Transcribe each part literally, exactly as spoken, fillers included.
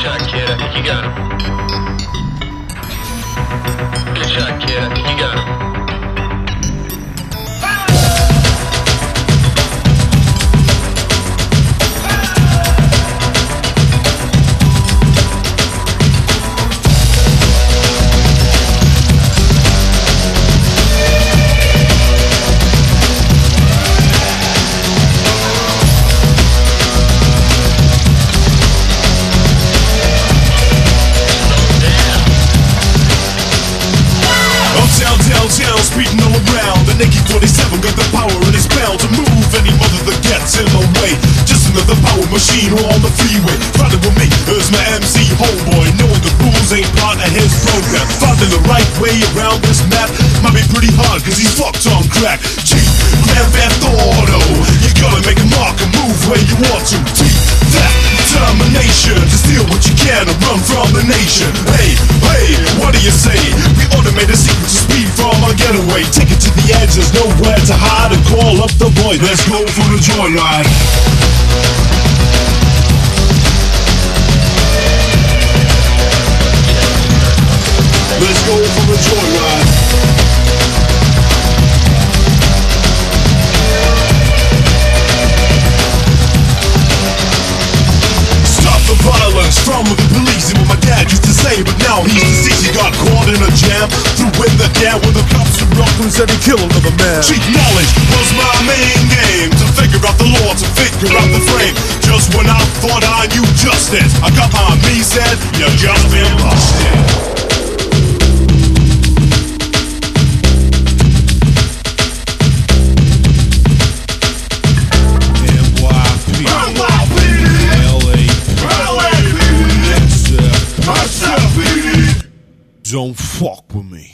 shot, kid. I think you got him. Good shot, kid. I think you got him. Downtown, speeding all around. The Nike forty-seven got the power and it's bound to move any mother that gets in my way. Just another power machine on the freeway. Riding with me is my M C homeboy, knowing the rules ain't part of his program. Finding the right way around this map might be pretty hard cause he's fucked on crack. G, Grand Theft Auto, you gotta make a mark and move where you want to. T, that determination to steal what you can and run from the nation. Hey, hey, what do you say? We automate a secret to speed from our getaway. Take it to the edge, there's nowhere to hide, and call up the boys. Let's go for the joyride. Let's go for the joyride. Stop the violence from the police, and what my dad used to say, but now he's deceased. He got caught in a jam, threw in the can with the cops in Brooklyn, said he killed another man. Cheap knowledge was my main game, to figure out the law, to figure out the frame. Just when I thought I knew justice, a cop on me said, you just been busted. Don't fuck with me.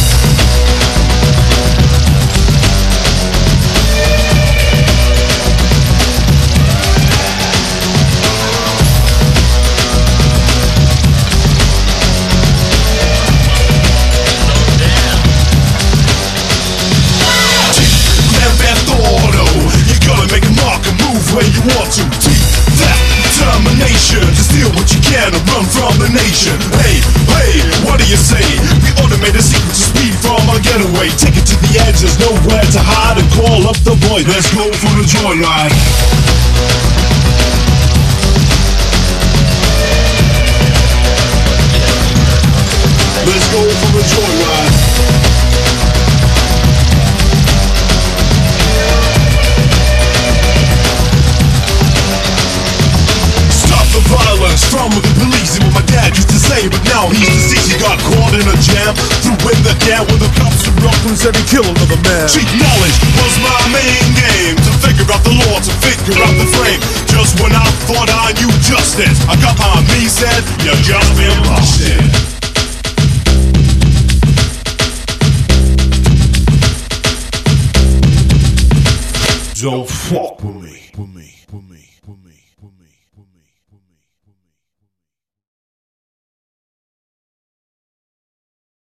Grand Theft Auto, you gotta make a mark and move where you want to. T, that determination to steal what you can and run from the nation. Hey, hey, what do you say? We automate a secret to speed from our getaway. Take it to the edge, there's nowhere to hide, and call up the boys. Let's go for the joyride. Let's go for the joyride. Violence from the police, and what my dad used to say, but now he's deceased. He got caught in a jam, threw in the can with the cops in Brooklyn, said he killed another man. Cheap knowledge was my main game, to figure out the law, to figure out the frame. Just when I thought I knew justice, a cop on me said, you just been busted. Don't fuck with me, with me, with me, with me.